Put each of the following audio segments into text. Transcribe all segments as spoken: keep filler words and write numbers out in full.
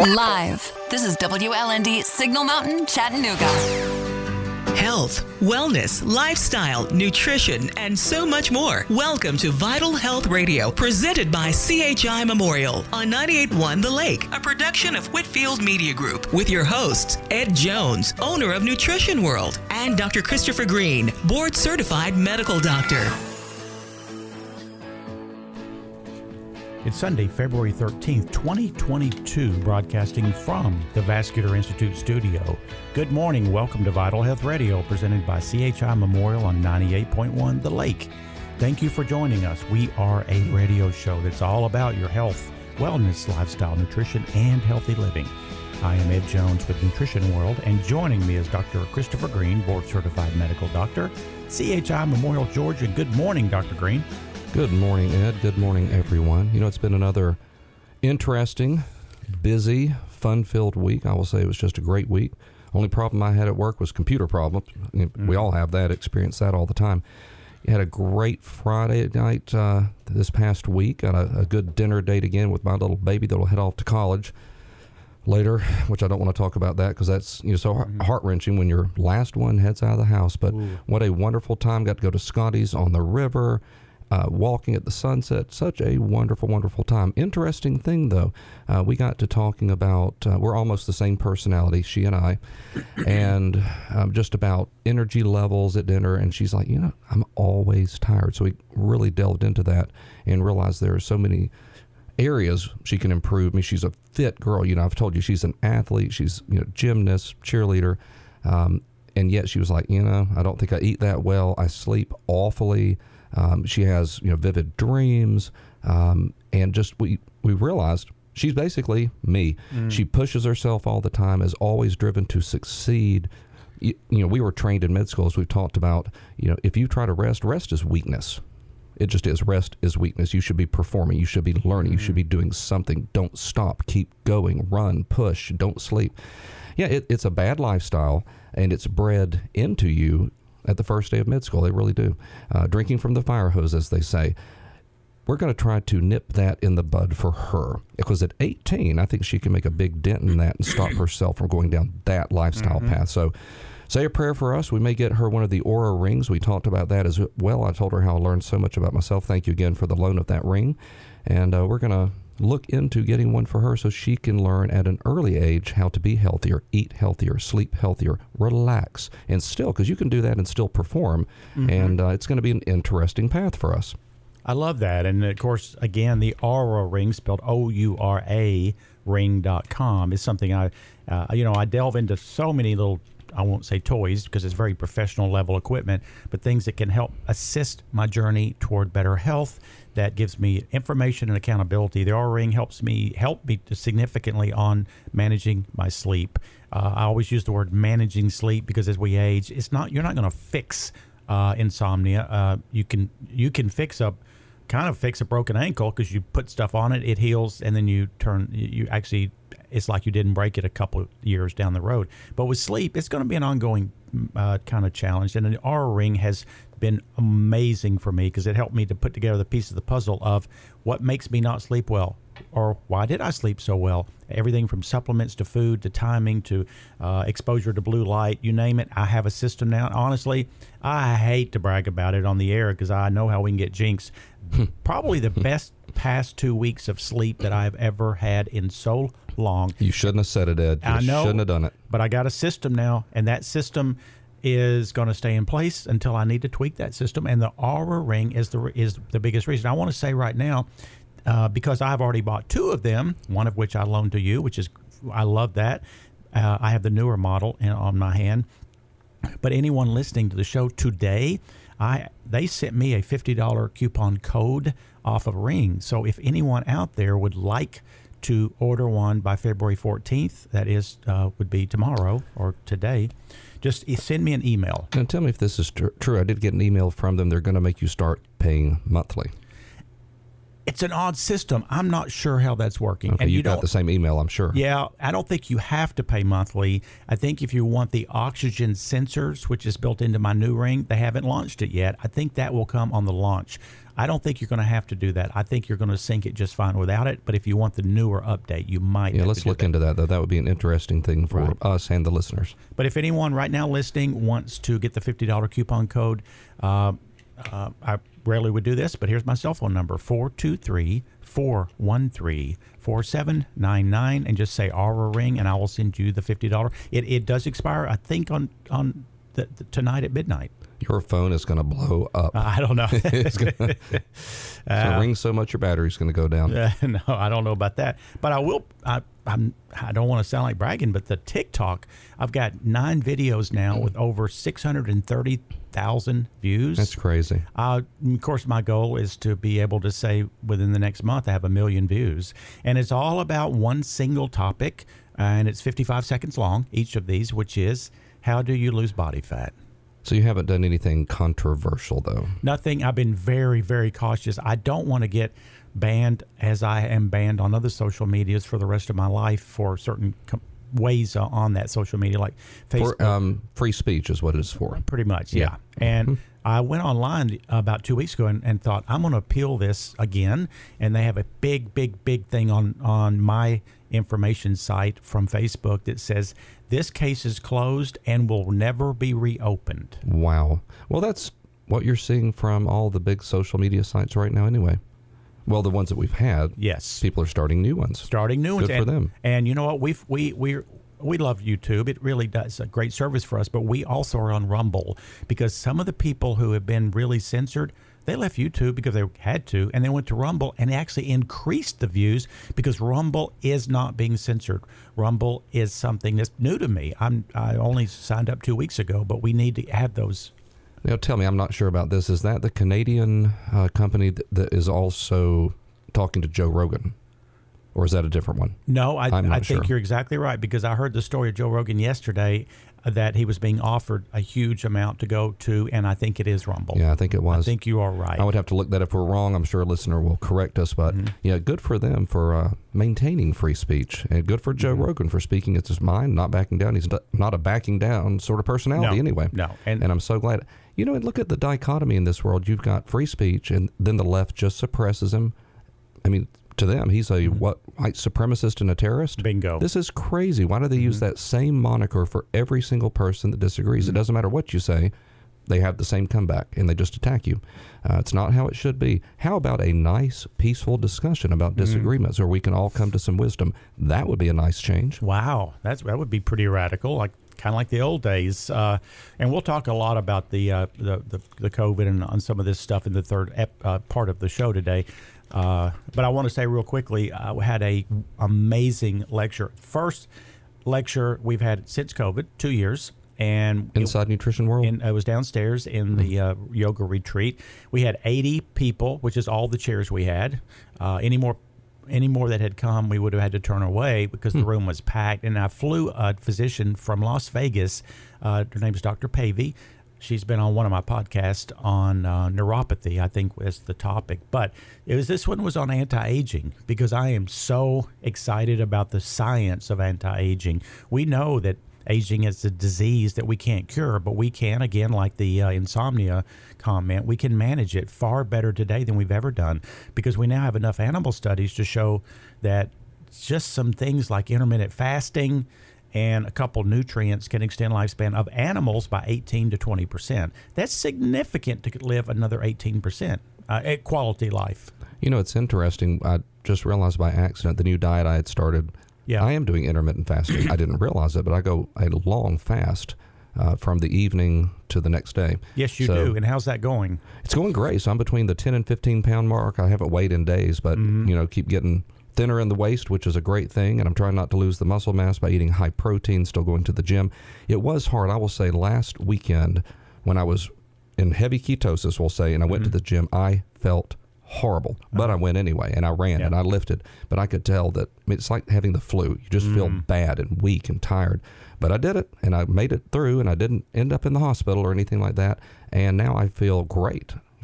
Live. This is W L N D Signal Mountain, Chattanooga. Health, wellness, lifestyle, nutrition, and so much more. Welcome to Vital Health Radio, presented by C H I Memorial on ninety-eight point one The Lake, a production of Whitfield Media Group, with your hosts, Ed Jones, owner of Nutrition World, and Doctor Christopher Green, board-certified medical doctor. It's Sunday, February thirteenth, twenty twenty-two, broadcasting from the Vascular Institute studio. Good morning. Welcome to Vital Health Radio, presented by C H I Memorial on ninety-eight point one The Lake. Thank you for joining us. We are a radio show that's all about your health, wellness, lifestyle, nutrition, and healthy living. I am Ed Jones with Nutrition World, and joining me is Doctor Christopher Green, board-certified medical doctor, C H I Memorial, Georgia. Good morning, Doctor Green. Good morning, Ed. Good morning, everyone. You know, it's been another interesting, busy, fun-filled week. I will say it was just a great week. Only problem I had at work was computer problems. Mm. We all have that, experience that all the time. You had a great Friday night uh, this past week. Got a, a good dinner date again with my little baby that will head off to college later, which I don't want to talk about that because that's, you know, so mm-hmm. heart-wrenching when your last one heads out of the house. But Ooh. What a wonderful time. Got to go to Scotty's on the river. Uh, walking at the sunset, such a wonderful, wonderful time. Interesting thing, though, uh, we got to talking about, uh, we're almost the same personality, she and I, and um, just about energy levels at dinner, and she's like, you know, I'm always tired. So we really delved into that and realized there are so many areas she can improve. I mean, she's a fit girl. You know, I've told you she's an athlete. She's, you know, gymnast, cheerleader, um, and yet she was like, you know, I don't think I eat that well. I sleep awfully. Um, she has, you know, vivid dreams, um, and just we we realized she's basically me. Mm. She pushes herself all the time, is always driven to succeed. You, you know, we were trained in med school, as we've talked about. You know, if you try to rest, rest is weakness. It just is. Rest is weakness. You should be performing. You should be learning. Mm. You should be doing something. Don't stop. Keep going. Run. Push. Don't sleep. Yeah, it, it's a bad lifestyle, and it's bred into you at the first day of med school. They really do. Uh, drinking from the fire hose, as they say. We're going to try to nip that in the bud for her. Because at eighteen, I think she can make a big dent in that and stop herself from going down that lifestyle mm-hmm. path. So say a prayer for us. We may get her one of the Aura rings. We talked about that as well. I told her how I learned so much about myself. Thank you again for the loan of that ring. And uh, we're going to look into getting one for her so she can learn at an early age how to be healthier, eat healthier, sleep healthier, relax, and still, because you can do that and still perform, mm-hmm. and uh, it's going to be an interesting path for us. I love that. And, of course, again, the Aura ring, spelled O U R A, ring dot com, is something I, uh, you know, I delve into so many little, I won't say toys because it's very professional level equipment, but things that can help assist my journey toward better health. That gives me information and accountability. The Aura Ring helps me help me significantly on managing my sleep. Uh, I always use the word managing sleep because as we age, it's not you're not going to fix uh, insomnia. Uh, you can you can fix a kind of fix a broken ankle because you put stuff on it, it heals, and then you turn you actually. It's like you didn't break it a couple of years down the road. But with sleep, it's going to be an ongoing uh, kind of challenge. And the Aura Ring has been amazing for me because it helped me to put together the piece of the puzzle of what makes me not sleep well, or why did I sleep so well? Everything from supplements to food to timing to uh, exposure to blue light, you name it. I have a system now. Honestly, I hate to brag about it on the air because I know how we can get jinxed. Probably the best past two weeks of sleep that I've ever had in so long. You shouldn't have said it, Ed. You I know, shouldn't have done it. But I got a system now, and that system is going to stay in place until I need to tweak that system. And the Aura Ring is the is the biggest reason. I want to say right now, uh, because I've already bought two of them, one of which I loaned to you, which is I love that. Uh, I have the newer model in, on my hand. But anyone listening to the show today, I they sent me a fifty dollars coupon code off of Ring. So if anyone out there would like to order one by February fourteenth, that is uh, would be tomorrow or today, just send me an email. And tell me if this is tr- true. I did get an email from them. They're going to make you start paying monthly. It's an odd system. I'm not sure how that's working. Okay, and you, you got don't, the same email, I'm sure. Yeah, I don't think you have to pay monthly. I think if you want the oxygen sensors, which is built into my new ring, they haven't launched it yet. I think that will come on the launch. I don't think you're going to have to do that. I think you're going to sync it just fine without it. But if you want the newer update, you might. Yeah, have let's to do look that. into that, though. That would be an interesting thing for Right. us and the listeners. But if anyone right now listening wants to get the fifty dollars coupon code, uh, uh, I rarely would do this, but here's my cell phone number, four two three, four one three, four seven nine nine, and just say Aura Ring, and I will send you the fifty dollars. It, it does expire, I think, on, on the, the, tonight at midnight. Your phone is going to blow up. Uh, I don't know. It's going to ring so much your battery's going to go down. Uh, no, I don't know about that. But I will. I I'm. I don't want to sound like bragging, but the TikTok, I've got nine videos now with over six hundred and thirty thousand views. That's crazy. Uh, of course, my goal is to be able to say within the next month I have a million views, and it's all about one single topic, and it's fifty-five seconds long each of these, which is how do you lose body fat. So you haven't done anything controversial, though? Nothing. I've been very, very cautious. I don't want to get banned as I am banned on other social medias for the rest of my life for certain com- ways uh, on that social media, like Facebook. For, um, free speech is what it's for. Pretty much, yeah. Yeah. And I went online about two weeks ago and, and thought, I'm going to appeal this again. And they have a big, big, big thing on, on my information site from Facebook that says this case is closed and will never be reopened. Wow. Well, that's what you're seeing from all the big social media sites right now anyway. Well, the ones that we've had. Yes. People are starting new ones. Starting new ones. Good for and, them. And you know what? We've, we we we love YouTube. It really does a great service for us. But we also are on Rumble because some of the people who have been really censored, they left YouTube because they had to, and they went to Rumble and actually increased the views because Rumble is not being censored. Rumble is something that's new to me. I'm I only signed up two weeks ago, but we need to have those. Now, tell me, I'm not sure about this. Is that the Canadian uh, company that, that is also talking to Joe Rogan? Or is that a different one? No, I, I'm not I think sure. you're exactly right because I heard the story of Joe Rogan yesterday uh, that he was being offered a huge amount to go to, and I think it is Rumble. Yeah, I think it was. I think you are right. I would have to look that if we're wrong. I'm sure a listener will correct us. But, Mm-hmm. yeah, good for them for uh, maintaining free speech. And good for Joe Mm-hmm. Rogan for speaking his mind, not backing down. He's not a backing down sort of personality No, anyway. no. And, And- I'm so glad. You know, and look at the dichotomy in this world. You've got free speech, and then the left just suppresses him. I mean, to them, he's a what white supremacist and a terrorist. Bingo. This is crazy. Why do they use that same moniker for every single person that disagrees? It doesn't matter what you say. They have the same comeback, and they just attack you. Uh, it's not how it should be. How about a nice, peaceful discussion about disagreements where we can all come to some wisdom? That would be a nice change. Wow, that's that would be pretty radical, like kind of like the old days. Uh, and we'll talk a lot about the uh, the, the the COVID and on some of this stuff in the third ep, uh, part of the show today. Uh, but I want to say real quickly, I had a amazing lecture. First lecture we've had since COVID, two years. And Inside Nutrition World? In, it was downstairs in the uh, yoga retreat. We had eighty people, which is all the chairs we had. Uh, any more any more that had come, we would have had to turn away because the room was packed. And I flew a physician from Las Vegas. Uh, her name is Doctor Pavey. She's been on one of my podcasts on uh, neuropathy, I think was the topic. But it was this one was on anti-aging because I am so excited about the science of anti-aging. We know that aging is a disease that we can't cure, but we can, again, like the uh, insomnia comment, we can manage it far better today than we've ever done because we now have enough animal studies to show that just some things like intermittent fasting and a couple nutrients can extend lifespan of animals by eighteen to twenty percent. That's significant to live another eighteen percent uh, at quality life. You know, it's interesting. I just realized by accident the new diet I had started. Yeah. I am doing intermittent fasting. I didn't realize it, but I go a long fast uh, from the evening to the next day. Yes, you So do. And how's that going? It's going great. So I'm between the ten and fifteen pound mark. I haven't weighed in days, but, Mm-hmm. you know, keep getting thinner in the waist, which is a great thing. And I'm trying not to lose the muscle mass by eating high protein, still going to the gym. It was hard. I will say last weekend when I was in heavy ketosis, we'll say, and I went Mm-hmm. to the gym, I felt horrible, but I went anyway, and I ran Yeah. and I lifted, but I could tell that I mean, it's like having the flu. You just feel bad and weak and tired, but I did it and I made it through and I didn't end up in the hospital or anything like that. And now I feel great,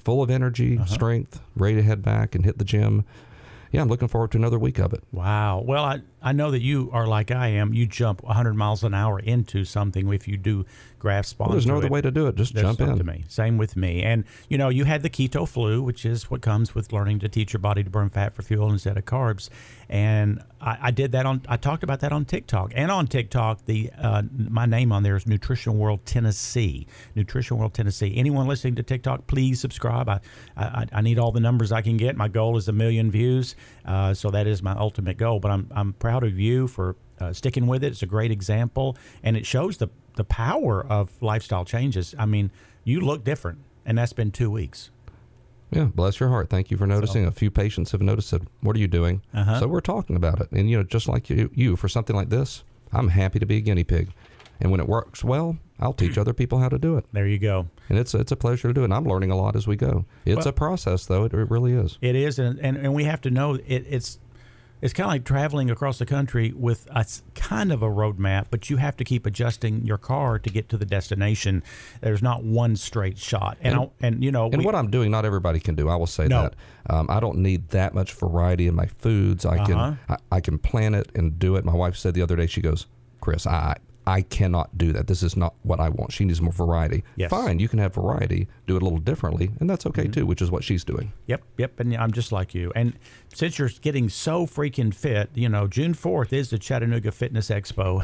full of energy, Uh-huh. strength, ready to head back and hit the gym. Yeah, I'm looking forward to another week of it. Wow. Well, I, I know that you are like I am. You jump one hundred miles an hour into something if you do grasp Well, onto there's no other it. way to do it. Just There's jump some in. to me. Same with me. And, you know, you had the keto flu, which is what comes with learning to teach your body to burn fat for fuel instead of carbs. And I, I did that on, I talked about that on TikTok. And on TikTok, the uh, my name on there is Nutrition World Tennessee. Nutrition World Tennessee. Anyone listening to TikTok, please subscribe. I, I, I need all the numbers I can get. My goal is a million views. Uh, so that is my ultimate goal. But I'm, I'm proud of you for uh, sticking with it. It's a great example. And it shows the the power of lifestyle changes. I mean, you look different, and that's been two weeks. Yeah, bless your heart. Thank you for noticing. A few patients have noticed it. What are you doing? Uh-huh. So we're talking about it. And, you know, just like you, you, for something like this, I'm happy to be a guinea pig. And when it works well, I'll teach other people how to do it. There you go. And it's it's a pleasure to do it. And I'm learning a lot as we go. It's Well- a process, though. It, it really is. It is, and, and, and we have to know it, it's it's kind of like traveling across the country with a s- kind of a roadmap, but you have to keep adjusting your car to get to the destination. There's not one straight shot, and And- I, and you know, And we, what I'm doing, not everybody can do. I will say No. that. Um, I don't need that much variety in my foods. I Uh-huh. can I, I can plan it and do it. My wife said the other day, she goes, Chris, I I cannot do that. This is not what I want. She needs more variety. Yes. Fine, you can have variety, do it a little differently, and that's okay Mm-hmm. too, which is what she's doing. Yep, yep, and I'm just like you. And since you're getting so freaking fit, you know, June fourth is the Chattanooga Fitness Expo.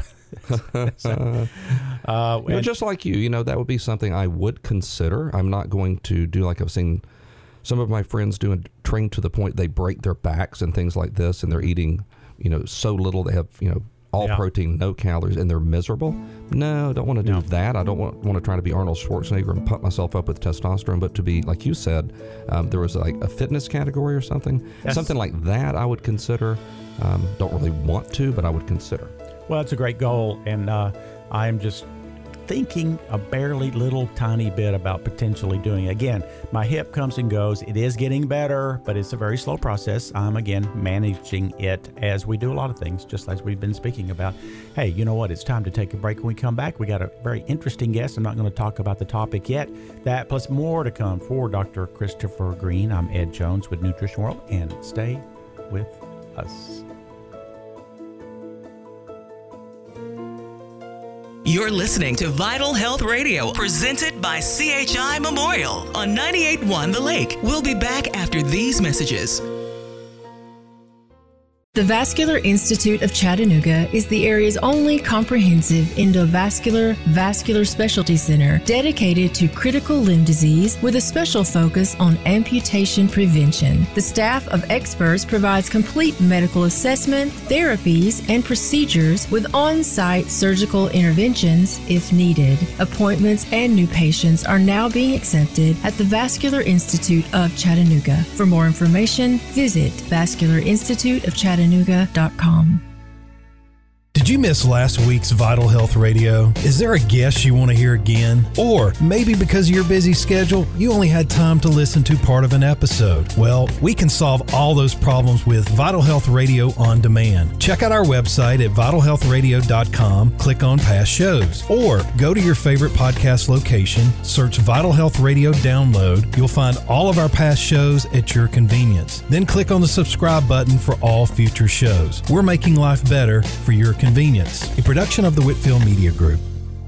So, uh, You know, and- just like you, you know, that would be something I would consider. I'm not going to do like I've seen some of my friends do and train to the point they break their backs and things like this, and they're eating, you know, so little they have, you know, all Yeah. protein, no calories, and they're miserable. No, don't want to do No. that. I don't want, want to try to be Arnold Schwarzenegger and pump myself up with testosterone, but to be, like you said, um, there was like a fitness category or something. That's- something like that I would consider. Um, don't really want to, but I would consider. Well, it's a great goal, and uh, I'm just thinking a barely little tiny bit about potentially doing it. Again, my hip comes and goes. It is getting better, but it's a very slow process. I'm, again, managing it as we do a lot of things, just as we've been speaking about. Hey, you know what? It's time to take a break. When we come back, we got a very interesting guest. I'm not going to talk about the topic yet. That plus more to come for Doctor Christopher Green. I'm Ed Jones with Nutrition World, and stay with us. You're listening to Vital Health Radio, presented by C H I Memorial on ninety-eight point one The Lake. We'll be back after these messages. The Vascular Institute of Chattanooga is the area's only comprehensive endovascular vascular specialty center dedicated to critical limb disease with a special focus on amputation prevention. The staff of experts provides complete medical assessment, therapies, and procedures with on-site surgical interventions if needed. Appointments and new patients are now being accepted at the Vascular Institute of Chattanooga. For more information, visit vascular institute of chattanooga dot com. Did you miss last week's Vital Health Radio? Is there a guest you want to hear again? Or maybe because of your busy schedule, you only had time to listen to part of an episode? Well, we can solve all those problems with Vital Health Radio On Demand. Check out our website at vital health radio dot com, click on past shows, or go to your favorite podcast location, search Vital Health Radio Download. You'll find all of our past shows at your convenience. Then click on the subscribe button for all future shows. We're making life better for your convenience. Convenience, a production of the Whitfield Media Group.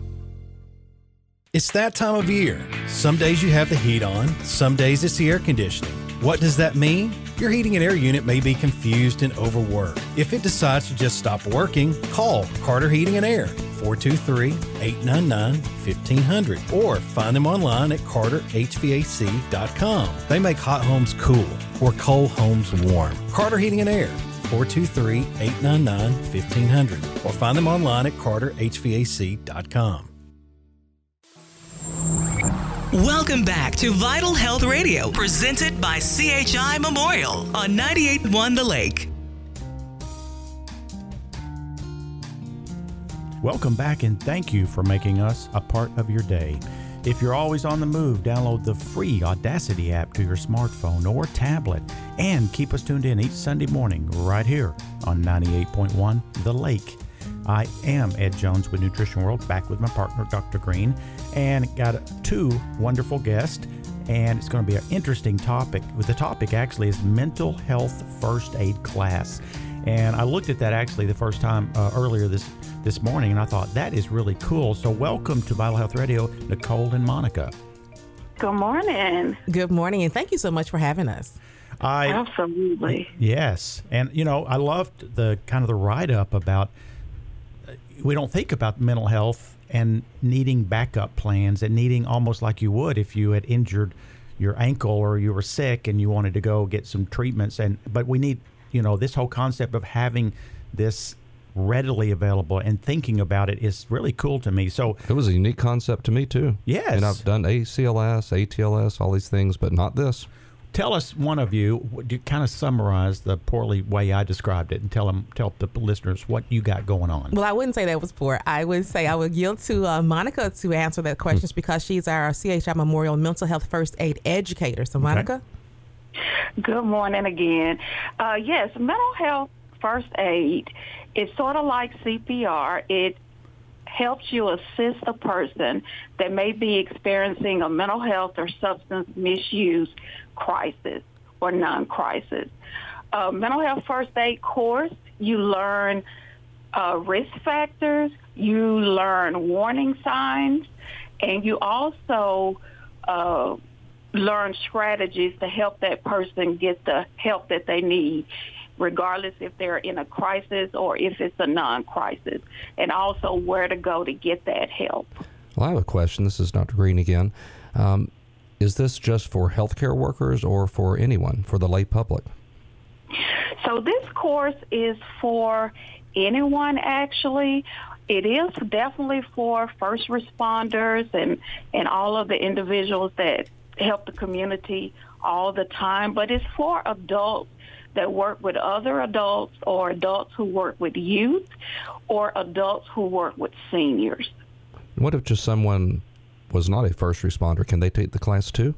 It's that time of year. Some days you have the heat on, some days it's the air conditioning. What does that mean? Your heating and air unit may be confused and overworked. If it decides to just stop working, call Carter Heating and Air, four two three, eight nine nine, fifteen hundred, or find them online at carter h v a c dot com. They make hot homes cool or cold homes warm. Carter Heating and Air, four two three, eight nine nine, fifteen hundred, or find them online at carter h v a c dot com. Welcome back to Vital Health Radio, presented by C H I Memorial on ninety-eight point one The Lake. Welcome back, and thank you for making us a part of your day. If you're always on the move, download the free Audacity app to your smartphone or tablet, and keep us tuned in each Sunday morning right here on ninety-eight point one The Lake. I am Ed Jones with Nutrition World, back with my partner, Doctor Green, and got two wonderful guests. and it's going to be an interesting topic. With the topic actually is mental health first aid class. And I looked at that actually the first time uh, earlier this this morning, and I thought that is really cool. So welcome to Vital Health Radio, Nicole and Monica. Good morning. Good morning, and thank you so much for having us. I, Absolutely. Yes. And, you know, I loved the kind of the write-up about, uh, we don't think about mental health and needing backup plans and needing almost like you would if you had injured your ankle or you were sick and you wanted to go get some treatments. And but we need, you know, this whole concept of having this readily available and thinking about it is really cool to me. So it was a unique concept to me too. Yes. And I've done A C L S, A T L S, all these things, but not this. Tell us, one of you, do kind of summarize the poorly way I described it and tell them, tell the listeners what you got going on. Well, I wouldn't say that was poor. I would say I would yield to uh, Monica to answer that question, mm. because she's our C H I Memorial Mental Health First Aid Educator. So, Monica? Okay. Good morning again. Uh, yes, mental health first aid is sort of like C P R. It helps you assist a person that may be experiencing a mental health or substance misuse crisis or non-crisis. Uh, mental health first aid course, you learn uh, risk factors, you learn warning signs, and you also uh, learn strategies to help that person get the help that they need, regardless if they're in a crisis or if it's a non-crisis, and also where to go to get that help. Well, I have a question. This is Doctor Green again. Um, is this just for healthcare workers or for anyone, for the lay public? So this course is for anyone, actually. It is definitely for first responders and, and all of the individuals that help the community all the time, but it's for adults that work with other adults or adults who work with youth or adults who work with seniors. What if just someone was not a first responder? Can they take the class too?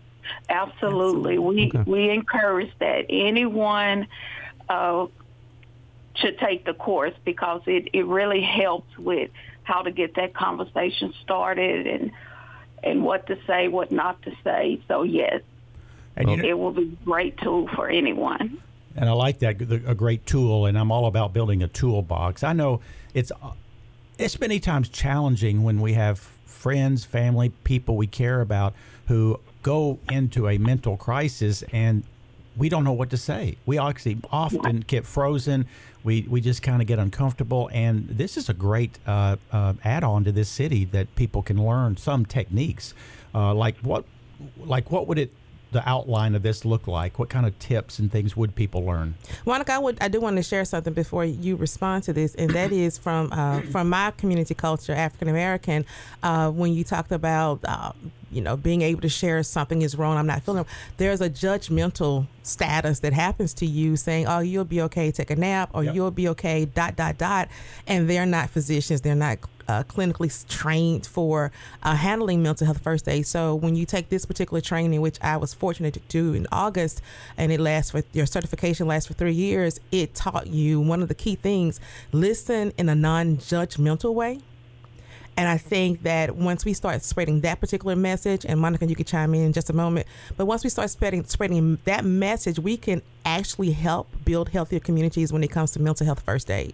Absolutely. We okay. we encourage that anyone uh, should take the course because it, it really helps with how to get that conversation started and and what to say, what not to say. So, yes, and you know, it will be a great tool for anyone. And I like that, a great tool, and I'm all about building a toolbox. I know it's it's many times challenging when we have friends, family, people we care about who go into a mental crisis and we don't know what to say. We actually often get frozen. We we just kind of get uncomfortable. And this is a great uh, uh, add-on to this city that people can learn some techniques. Uh, like what, like what would it? The outline of this look like? What kind of tips and things would people learn? Monica, I would I do want to share something before you respond to this, and that is from uh, from my community culture, African American. Uh, when you talked about uh, you know being able to share something is wrong, I'm not feeling. There's a judgmental status that happens to you, saying, "Oh, you'll be okay, take a nap," or yep. "You'll be okay." Dot dot dot, and they're not physicians. They're not Uh, clinically trained for uh, handling mental health first aid. So when you take this particular training, which I was fortunate to do in August, and it lasts for your certification lasts for three years, it taught you one of the key things: listen in a non-judgmental way. And I think that once we start spreading that particular message, and Monica, you can chime in in just a moment, but once we start spreading spreading that message, we can actually help build healthier communities when it comes to mental health first aid.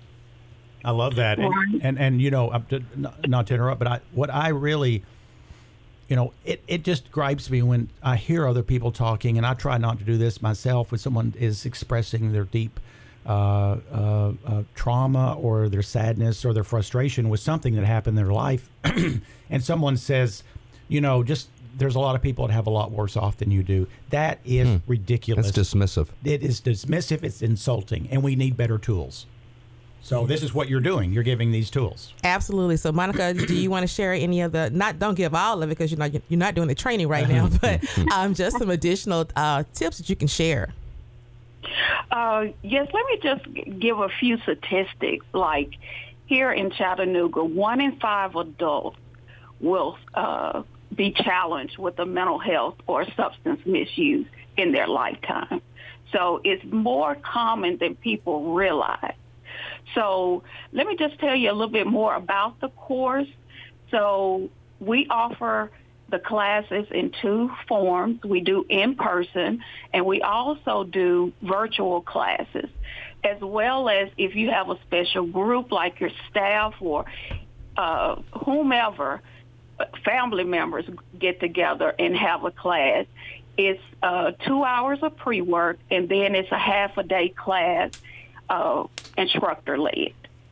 I love that. And, and, and you know, not to interrupt, but I, what I really, you know, it, it just gripes me when I hear other people talking, and I try not to do this myself, when someone is expressing their deep uh, uh, uh, trauma or their sadness or their frustration with something that happened in their life. And someone says, you know, just there's a lot of people that have a lot worse off than you do. That is hmm. ridiculous. That's dismissive. It is dismissive. It's insulting, and we need better tools. So this is what you're doing. You're giving these tools. Absolutely. So, Monica, do you want to share any of the, not don't give all of it because you're not, you're not doing the training right now, but um, just some additional uh, tips that you can share? Uh, yes, let me just give a few statistics. Like here in Chattanooga, one in five adults will uh, be challenged with a mental health or substance misuse in their lifetime. So it's more common than people realize. So let me just tell you a little bit more about the course. So we offer the classes in two forms. We do in person, and we also do virtual classes, as well as if you have a special group like your staff or uh, whomever, family members get together and have a class. It's uh, two hours of pre-work, and then it's a half a day class, uh, instructor-led.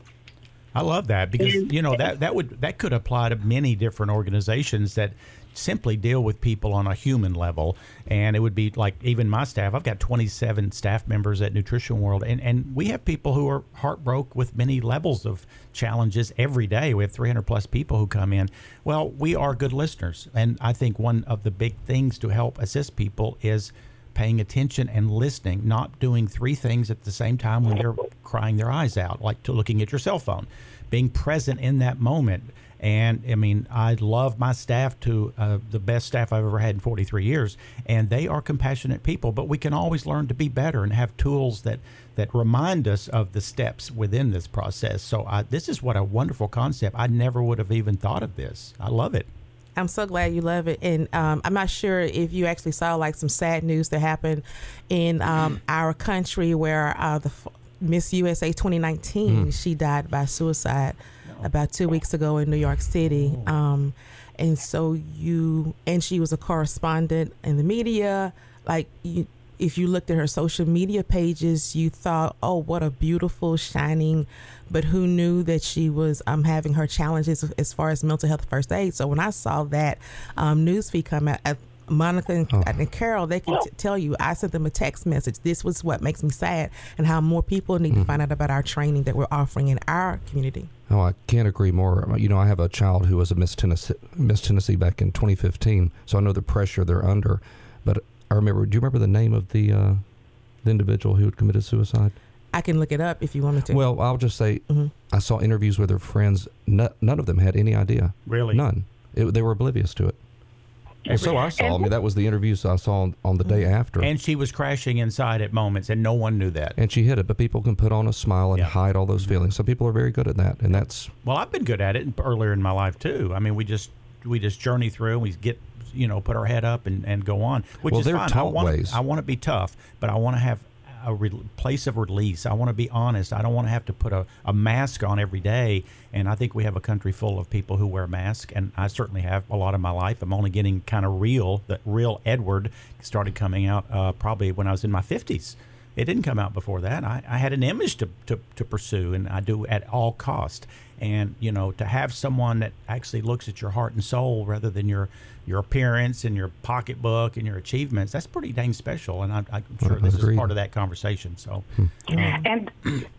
I love that because, you know, that, that would that could apply to many different organizations that simply deal with people on a human level. And it would be like even my staff. I've got twenty-seven staff members at Nutrition World, and, and we have people who are heartbroken with many levels of challenges every day. We have three hundred plus people who come in. Well, we are good listeners. And I think one of the big things to help assist people is paying attention and listening, not doing three things at the same time when they're crying their eyes out, like to looking at your cell phone, being present in that moment. And I mean, I love my staff to uh, the best staff I've ever had in forty-three years, and they are compassionate people, but we can always learn to be better and have tools that, that remind us of the steps within this process. So I, this is what a wonderful concept. I never would have even thought of this. I love it. I'm so glad you love it. And um, I'm not sure if you actually saw like some sad news that happened in um, our country where uh, the Miss U S A twenty nineteen, mm. she died by suicide about two weeks ago in New York City. Um, and so you, and she was a correspondent in the media. Like you, if you looked at her social media pages, you thought, oh, what a beautiful, shining, but who knew that she was um, having her challenges as far as mental health first aid. So when I saw that um, news feed come out, I, Monica and, oh. and Carol, they can t- tell you, I sent them a text message. This was what makes me sad, and how more people need mm-hmm. to find out about our training that we're offering in our community. Oh, I can't agree more. You know, I have a child who was a Miss Tennessee, Miss Tennessee back in twenty fifteen, so I know the pressure they're under. But I remember, do you remember the name of the, uh, the individual who had committed suicide? I can look it up if you want me to. Well, I'll just say mm-hmm. I saw interviews with her friends. No, none of them had any idea. Really? None. It, they were oblivious to it. Well, so I saw. I mean, that was the interviews I saw on, on the day after. And she was crashing inside at moments, and no one knew that. And she hid it, but people can put on a smile and yeah. hide all those feelings. Some people are very good at that, and that's. Well, I've been good at it earlier in my life too. I mean, we just we just journey through, and we get you know put our head up and, and go on, which well, is they're fine. Taught I want ways. I want to be tough, but I want to have a re- place of release. I want to be honest. I don't want to have to put a, a mask on every day. And I think we have a country full of people who wear masks, and I certainly have a lot of my life. I'm only getting kind of real. The real Edward started coming out uh, probably when I was in my fifties. It didn't come out before that. I, I had an image to, to, to pursue, and I do at all cost. And, you know, to have someone that actually looks at your heart and soul rather than your your appearance and your pocketbook and your achievements, that's pretty dang special. And I, I'm sure well, this agreed. is part of that conversation. So, hmm. um, and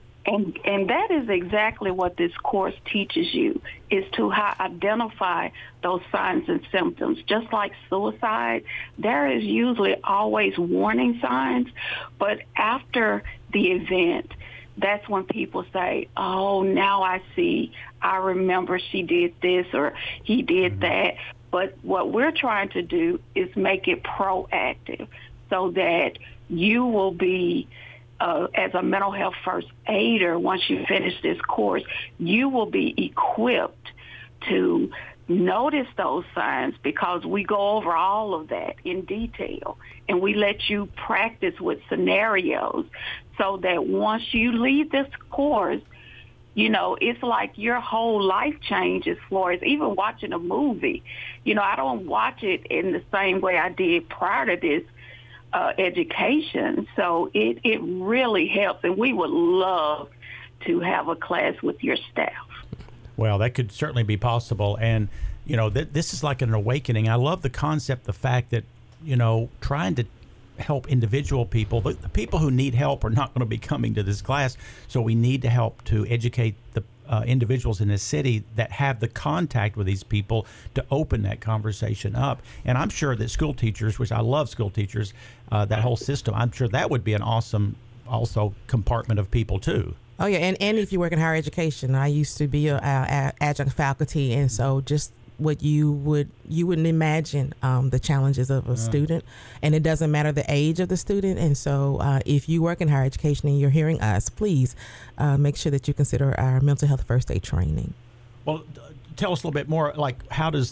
and and that is exactly what this course teaches you, is to how identify those signs and symptoms. Just like suicide, there is usually always warning signs, but after the event, that's when people say, oh, now I see, I remember she did this or he did mm-hmm. that. But what we're trying to do is make it proactive so that you will be, uh, as a mental health first aider, once you finish this course, you will be equipped to notice those signs, because we go over all of that in detail, and we let you practice with scenarios so that once you leave this course, you know, it's like your whole life changes, Flores. Even watching a movie, you know, I don't watch it in the same way I did prior to this uh, education. So it, it really helps, and we would love to have a class with your staff. Well, that could certainly be possible. And, you know, th- this is like an awakening. I love the concept, the fact that, you know, trying to help individual people, the, the people who need help are not going to be coming to this class. So we need to help to educate the uh, individuals in this city that have the contact with these people to open that conversation up. And I'm sure that school teachers, which I love school teachers, uh, that whole system, I'm sure that would be an awesome also compartment of people too. Oh, yeah. And, and if you work in higher education, I used to be a, a, a adjunct faculty. And so just what you would, you wouldn't imagine um, the challenges of a yeah. student. And it doesn't matter the age of the student. And so uh, if you work in higher education and you're hearing us, please uh, make sure that you consider our mental health first aid training. Well, tell us a little bit more, like how does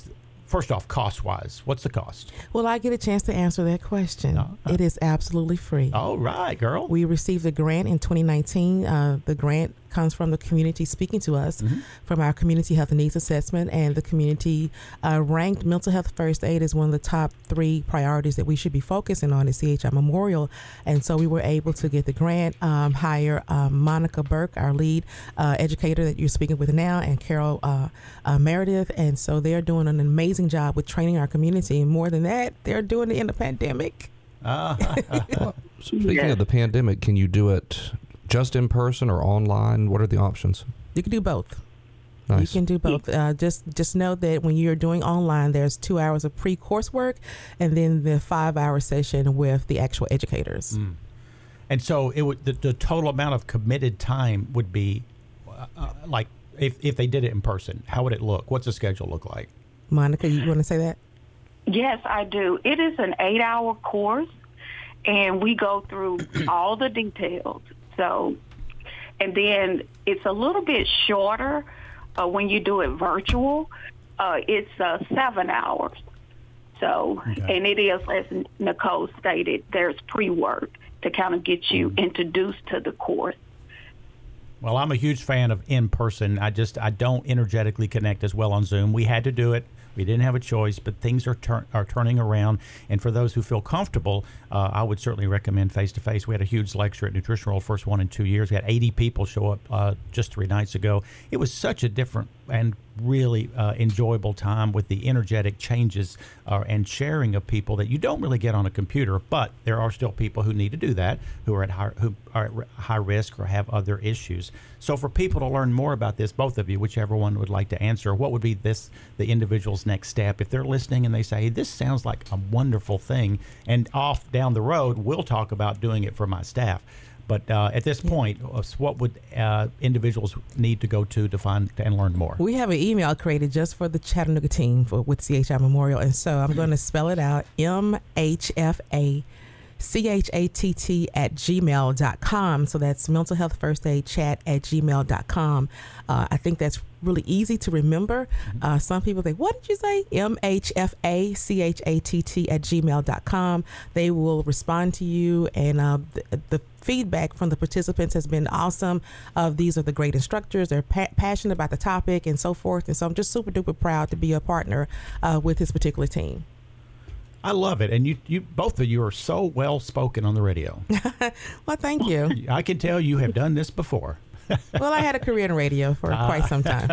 first off, cost-wise, what's the cost? Well, I get a chance to answer that question. Uh, uh, it is absolutely free. All right, girl. We received a grant in twenty nineteen. Uh, the grant comes from the community speaking to us mm-hmm. from our community health needs assessment, and the community uh, ranked mental health first aid as one of the top three priorities that we should be focusing on at C H I Memorial. And so we were able to get the grant, um, hire um, Monica Burke, our lead uh, educator that you're speaking with now, and Carol uh, uh, Meredith. And so they're doing an amazing job with training our community. And more than that, they're doing it in the pandemic. Uh, well, speaking yeah. of the pandemic, can you do it just in person or online? What are the options? You can do both. Nice. You can do both. Uh, just just know that when you're doing online, there's two hours of pre-coursework and then the five-hour session with the actual educators. Mm. And so it would the, the total amount of committed time would be uh, uh, like if, if they did it in person, how would it look? What's the schedule look like? Monica, you want to say that? Yes, I do. It is an eight-hour course, and we go through all the details. So, and then it's a little bit shorter uh, when you do it virtual. Uh, it's uh, seven hours. So, okay. And it is, as Nicole stated, there's pre-work to kind of get you introduced to the course. Well, I'm a huge fan of in-person. I just, I don't energetically connect as well on Zoom. We had to do it. We didn't have a choice, but things are tur- are turning around. And for those who feel comfortable, uh, I would certainly recommend face-to-face. We had a huge lecture at Nutrition World, first one in two years. We had eighty people show up uh, just three nights ago. It was such a different and really uh, enjoyable time with the energetic changes uh, and sharing of people that you don't really get on a computer. But there are still people who need to do that, who are at high, who are at high risk or have other issues. So for people to learn more about this, both of you, whichever one would like to answer, what would be this the individual's next step if they're listening and they say, hey, this sounds like a wonderful thing, and off down the road we'll talk about doing it for my staff. But uh, at this point, what would uh, individuals need to go to to find and learn more? We have an email created just for the Chattanooga team for with C H I Memorial, and so I'm going to spell it out: M H F A C H A T T at gmail dot com. So that's mental health first aid chat at gmail dot com. Uh, I think that's really easy to remember. Uh, some people think, what did you say? M H F A C H A T T at gmail dot com. They will respond to you, and uh, the, the feedback from the participants has been awesome. Uh, these are the great instructors. They're pa- passionate about the topic and so forth. And so I'm just super duper proud to be a partner uh, with this particular team. I love it. And you, you, both of you are so well spoken on the radio. Well, thank you. I can tell you have done this before. Well, I had a career in radio for uh, quite some time.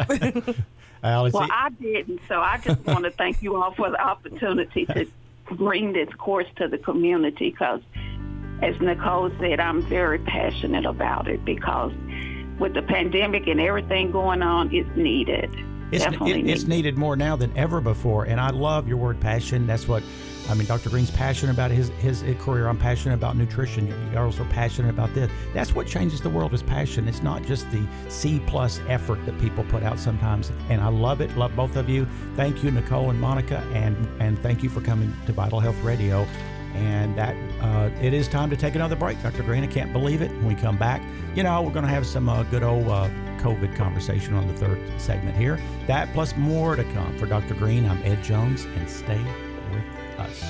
well, well I didn't. So I just want to thank you all for the opportunity to bring this course to the community, because as Nicole said, I'm very passionate about it, because with the pandemic and everything going on, it's needed. It's, it, Definitely it's needed more now than ever before. And I love your word passion. That's what, I mean, Doctor Green's passionate about his, his career. I'm passionate about nutrition. You girls are passionate about this. That's what changes the world is passion. It's not just the C plus effort that people put out sometimes. And I love it. Love both of you. Thank you, Nicole and Monica. And, and thank you for coming to Vital Health Radio. And that uh, it is time to take another break, Doctor Green. I can't believe it. When we come back, you know, we're going to have some uh, good old uh, COVID conversation on the third segment here. That plus more to come. For Doctor Green, I'm Ed Jones, and stay with us.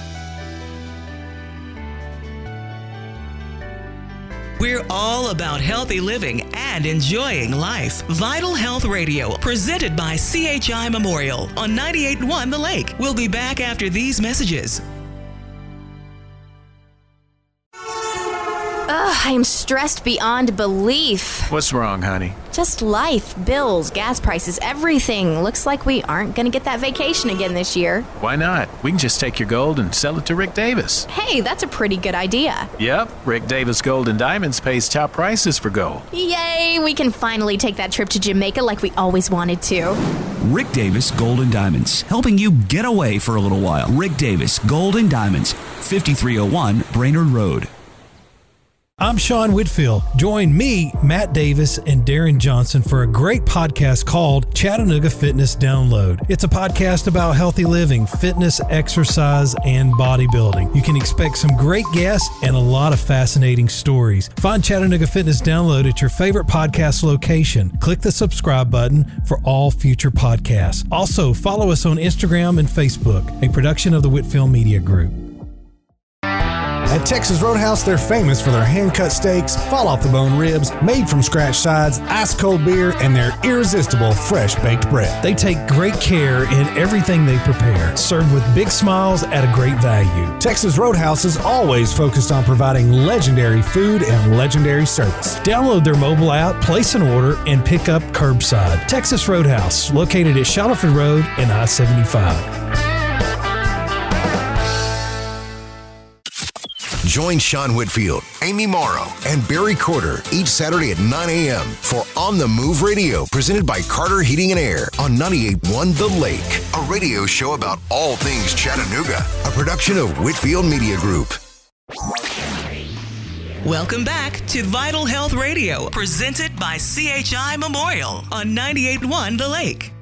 We're all about healthy living and enjoying life. Vital Health Radio, presented by C H I Memorial on ninety-eight point one The Lake. We'll be back after these messages. Ugh, I'm stressed beyond belief. What's wrong, honey? Just life, bills, gas prices, everything. Looks like we aren't going to get that vacation again this year. Why not? We can just take your gold and sell it to Rick Davis. Hey, that's a pretty good idea. Yep, Rick Davis Gold and Diamonds pays top prices for gold. Yay, we can finally take that trip to Jamaica like we always wanted to. Rick Davis Gold and Diamonds, helping you get away for a little while. Rick Davis Gold and Diamonds, fifty-three oh one Brainerd Road. I'm Sean Whitfield. Join me, Matt Davis, and Darren Johnson for a great podcast called Chattanooga Fitness Download. It's a podcast about healthy living, fitness, exercise, and bodybuilding. You can expect some great guests and a lot of fascinating stories. Find Chattanooga Fitness Download at your favorite podcast location. Click the subscribe button for all future podcasts. Also, follow us on Instagram and Facebook, a production of the Whitfield Media Group. At Texas Roadhouse, they're famous for their hand-cut steaks, fall-off-the-bone ribs, made-from-scratch sides, ice-cold beer, and their irresistible fresh-baked bread. They take great care in everything they prepare, served with big smiles at a great value. Texas Roadhouse is always focused on providing legendary food and legendary service. Download their mobile app, place an order, and pick up curbside. Texas Roadhouse, located at Shuttleford Road and I seventy-five. Join Sean Whitfield, Amy Morrow, and Barry Corder each Saturday at nine a.m. for On the Move Radio, presented by Carter Heating and Air on ninety-eight point one The Lake, a radio show about all things Chattanooga, a production of Whitfield Media Group. Welcome back to Vital Health Radio, presented by C H I Memorial on ninety-eight point one The Lake.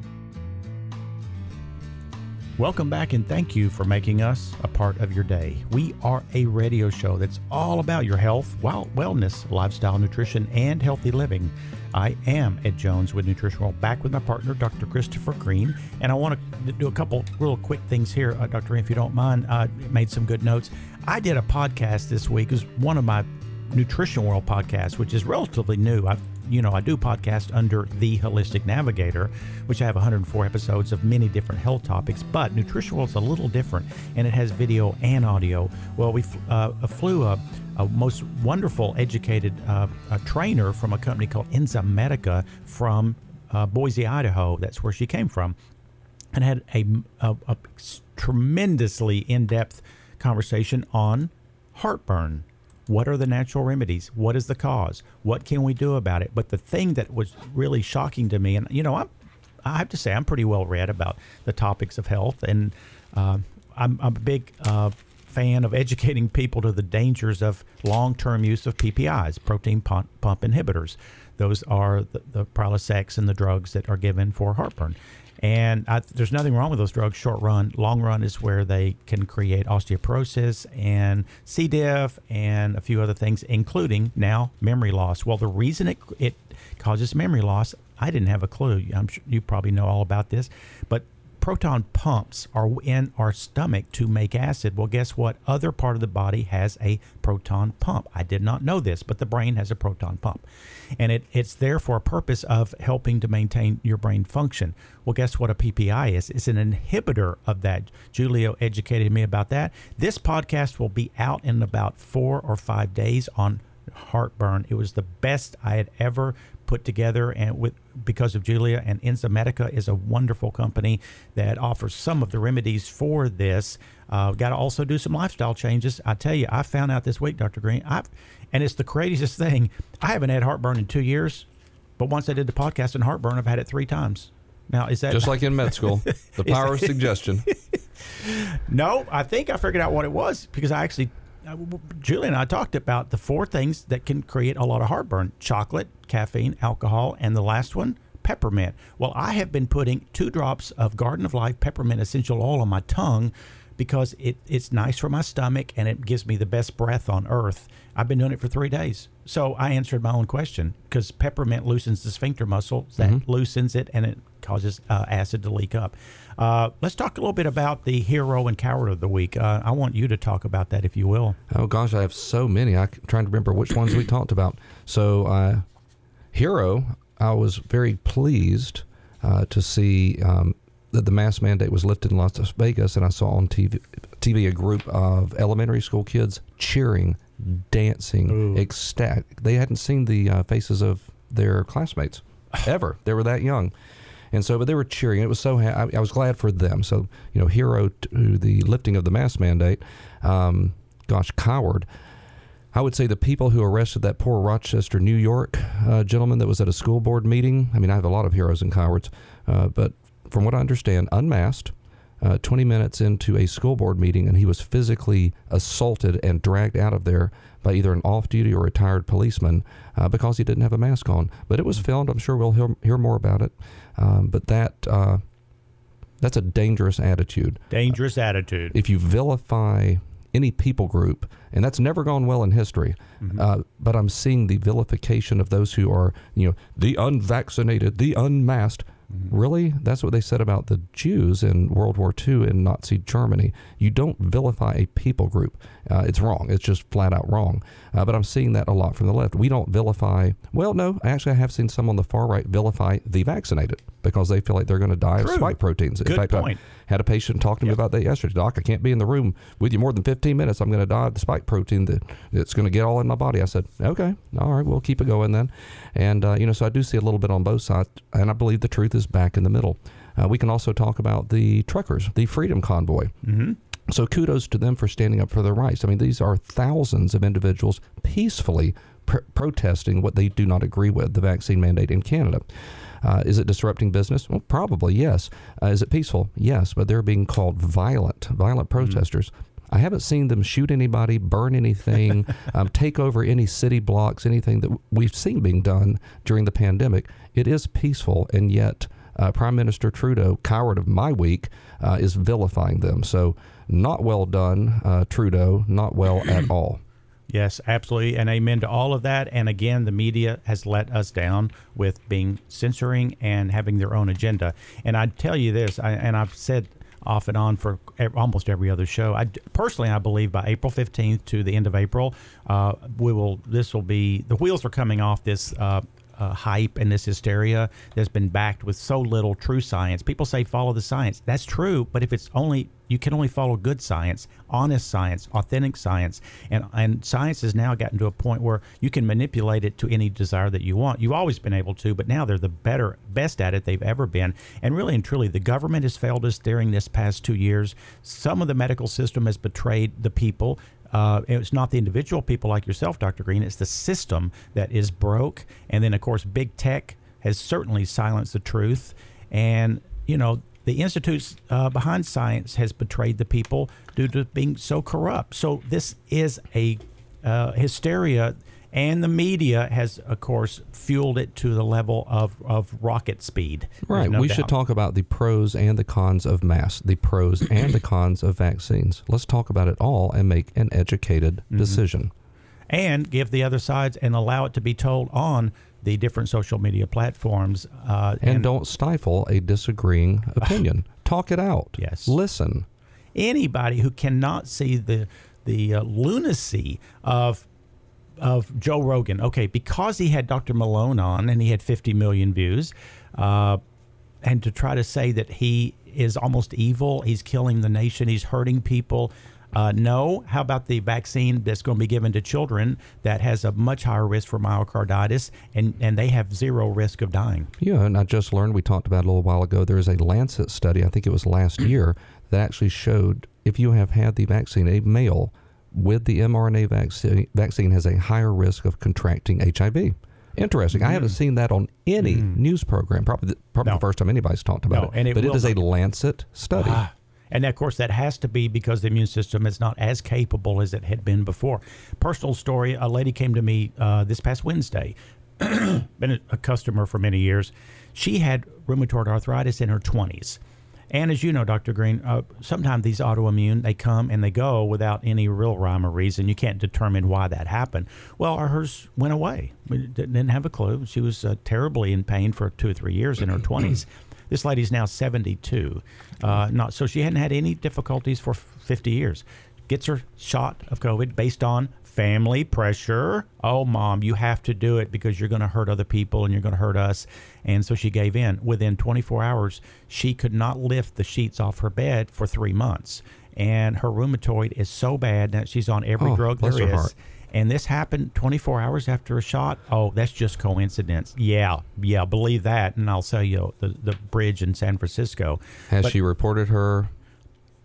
Welcome back, and thank you for making us a part of your day. We are a radio show that's all about your health, wellness, lifestyle, nutrition, and healthy living. I am Ed Jones with Nutrition World, back with my partner, Doctor Christopher Green. And I want to do a couple real quick things here, uh, Doctor Green, if you don't mind. I made some good notes. I did a podcast this week. It was one of my Nutrition World podcasts, which is relatively new. I, you know, I do podcast under The Holistic Navigator, which I have one hundred four episodes of many different health topics, but Nutrition World's a little different, and it has video and audio. Well, we uh, flew a, a most wonderful, educated uh, a trainer from a company called Enzymedica from uh, Boise, Idaho. That's where she came from, and had a, a, a tremendously in-depth conversation on heartburn. What are the natural remedies? What is the cause? What can we do about it? But the thing that was really shocking to me, and you know, I'm, I have to say I'm pretty well read about the topics of health, and uh, I'm, I'm a big uh, fan of educating people to the dangers of long-term use of P P Is, protein pump, pump inhibitors. Those are the, the Prilosec and the drugs that are given for heartburn. And I, there's nothing wrong with those drugs short run. Long run is where they can create osteoporosis and C. diff and a few other things, including now memory loss. Well, the reason it it causes memory loss, I didn't have a clue. I'm sure you probably know all about this, but proton pumps are in our stomach to make acid. Well, guess what? Other part of the body has a proton pump. I did not know this, but the brain has a proton pump. And it, it's there for a purpose of helping to maintain your brain function. Well, guess what a P P I is? It's an inhibitor of that. Julio educated me about that. This podcast will be out in about four or five days on heartburn. It was the best I had ever put together, and with because of Julia. And Enzymedica is a wonderful company that offers some of the remedies for this. Uh, got to also do some lifestyle changes. I tell you, I found out this week, Doctor Green, I've, and it's the craziest thing. I haven't had heartburn in two years, but once I did the podcast on heartburn, I've had it three times. Now, is that just like in med school? The power of suggestion. No, I think I figured out what it was because I actually. Julie and I talked about the four things that can create a lot of heartburn: chocolate, caffeine, alcohol, and the last one, peppermint. Well, I have been putting two drops of Garden of Life peppermint essential oil on my tongue because it, it's nice for my stomach and it gives me the best breath on earth. I've been doing it for three days. So I answered my own question because peppermint loosens the sphincter muscle. That mm-hmm. loosens it and it causes uh, acid to leak up. Uh, let's talk a little bit about the hero and coward of the week. Uh, I want you to talk about that, if you will. Oh, gosh, I have so many. I'm trying to remember which ones we talked about. So, uh, hero, I was very pleased uh, to see um, that the mask mandate was lifted in Las Vegas, and I saw on T V, T V a group of elementary school kids cheering, dancing, Ooh. ecstatic. They hadn't seen the uh, faces of their classmates ever. They were that young. And so, but they were cheering. It was so, ha- I, I was glad for them. So, you know, hero to the lifting of the mask mandate. Um, gosh, coward. I would say the people who arrested that poor Rochester, New York uh, gentleman that was at a school board meeting. I mean, I have a lot of heroes and cowards, uh, but from what I understand, unmasked, uh, twenty minutes into a school board meeting, and he was physically assaulted and dragged out of there by either an off-duty or retired policeman uh, because he didn't have a mask on. But it was filmed. I'm sure we'll hear, hear more about it. Um, but that uh, that's a dangerous attitude. Dangerous attitude. If you vilify any people group, and that's never gone well in history, mm-hmm. uh, but I'm seeing the vilification of those who are, you know, the unvaccinated, the unmasked. Mm-hmm. Really? That's what they said about the Jews in World War Two in Nazi Germany. You don't vilify a people group. Uh, it's wrong. It's just flat out wrong. Uh, but I'm seeing that a lot from the left. We don't vilify. Well, no, actually, I have seen some on the far right vilify the vaccinated because they feel like they're going to die True. of spike proteins. Good in fact, point. I had a patient talk to me yep. about that yesterday. Doc, I can't be in the room with you more than fifteen minutes. I'm going to die of the spike protein that that's going to get all in my body. I said, okay, all right, we'll keep it going then. And, uh, you know, so I do see a little bit on both sides, and I believe the truth is back in the middle. Uh, we can also talk about the truckers, the Freedom Convoy. Mm-hmm. So kudos to them for standing up for their rights. I mean, these are thousands of individuals peacefully pr- protesting what they do not agree with, the vaccine mandate in Canada. Uh, is it disrupting business? Well, probably, yes. Uh, is it peaceful? Yes, but they're being called violent, violent protesters. Mm-hmm. I haven't seen them shoot anybody, burn anything, um, take over any city blocks, anything that we've seen being done during the pandemic. It is peaceful, and yet uh, Prime Minister Trudeau, coward of my week, uh, is vilifying them. So not well done, uh, Trudeau, not well at all. Yes, absolutely, and amen to all of that. And again, the media has let us down with being censoring and having their own agenda. And I tell you this, I, and I've said off and on for almost every other show. I personally, I believe by April fifteenth to the end of April, uh, we will. This will be the wheels are coming off this. Uh, Uh, hype and this hysteria that's been backed with so little true science. People say follow the science. That's true, but if it's only you can only follow good science, honest science, authentic science, and and science has now gotten to a point where you can manipulate it to any desire that you want. You've always been able to, but now they're the better, best at it they've ever been. And really and truly, the government has failed us during this past two years. Some of the medical system has betrayed the people. Uh, it's not the individual people like yourself, Doctor Green. It's the system that is broke. And then, of course, big tech has certainly silenced the truth. And, you know, the institutes uh, behind science has betrayed the people due to being so corrupt. So this is a uh, hysteria. And the media has, of course, fueled it to the level of, of rocket speed. Right. No we doubt. should talk about the pros and the cons of masks, the pros and the cons of vaccines. Let's talk about it all and make an educated mm-hmm. decision. And give the other sides and allow it to be told on the different social media platforms. Uh, and, and don't stifle a disagreeing opinion. Talk it out. Yes. Listen. Anybody who cannot see the, the uh, lunacy of of Joe Rogan, okay, because he had Doctor Malone on and he had fifty million views, uh, and to try to say that he is almost evil, he's killing the nation, he's hurting people. Uh, no. How about the vaccine that's going to be given to children that has a much higher risk for myocarditis, and, and they have zero risk of dying? Yeah, and I just learned, we talked about it a little while ago, there is a Lancet study, I think it was last year, that actually showed if you have had the vaccine, a male with the mRNA vaccine, vaccine has a higher risk of contracting H I V. Interesting. Mm. I haven't seen that on any mm. news program. Probably, the, probably no. the first time anybody's talked about no, it. And it but it is not. a Lancet study. Ah. And of course, that has to be because the immune system is not as capable as it had been before. Personal story: a lady came to me uh, this past Wednesday. Been a customer for many years. She had rheumatoid arthritis in her twenties. And as you know, Doctor Green, uh, sometimes these autoimmune, they come and they go without any real rhyme or reason. You can't determine why that happened. Well, hers went away. We didn't have a clue. She was uh, terribly in pain for two or three years in her twenties. This lady's now seventy-two. Uh, not so she hadn't had any difficulties for fifty years. Gets her shot of COVID based on family pressure. Oh, Mom, you have to do it because you're going to hurt other people and you're going to hurt us. And so she gave in. Within twenty-four hours, she could not lift the sheets off her bed for three months. And her rheumatoid is so bad that she's on every oh, drug bless there her is. heart. And this happened twenty-four hours after a shot. Oh, that's just coincidence. Yeah, yeah, believe that. And I'll tell you the, the bridge in San Francisco. Has but, she reported her